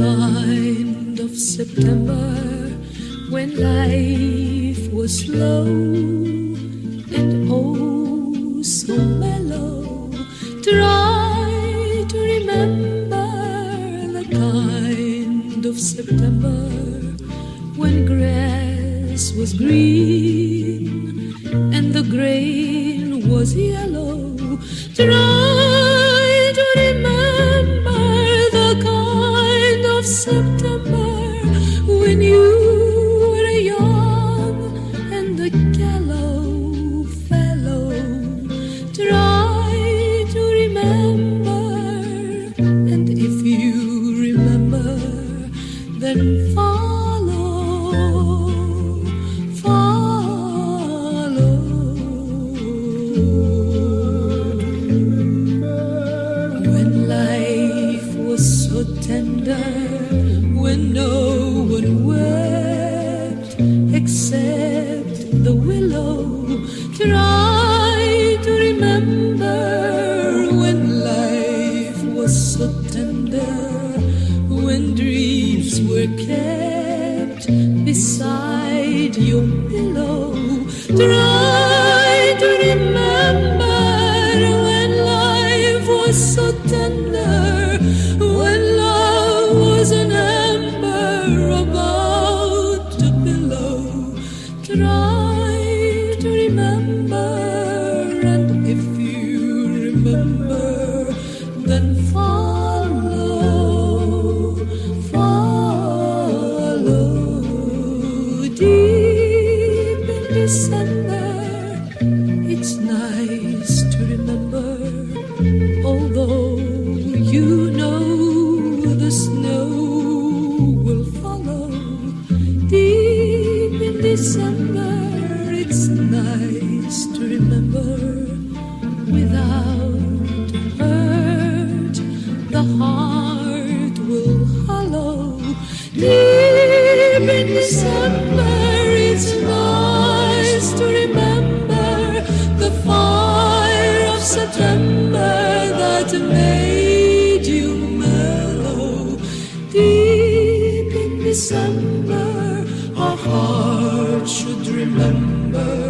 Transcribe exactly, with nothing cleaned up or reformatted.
kind of September when life was slow and oh so mellow. Try to remember the kind of September when grass was green and the grain was yellow. Try to remember the kind of September when you were young and a callow fellow. Try to remember, and if you remember, then follow, follow. When life was so tender, when no one wept except the willow. Try to remember when life was so tender, when dreams were kept beside your pillow. Try to remember when life was so tender, when love was an ember about to billow. Try to remember, and if you remember, then follow, follow. Deep in December, it's nice to remember, although you know the snow will follow. Deep in December, it's nice to remember, without hurt the heart will hollow. Deep in December, it's nice to remember the fire of September that made you mellow. Deep in December, our hearts should remember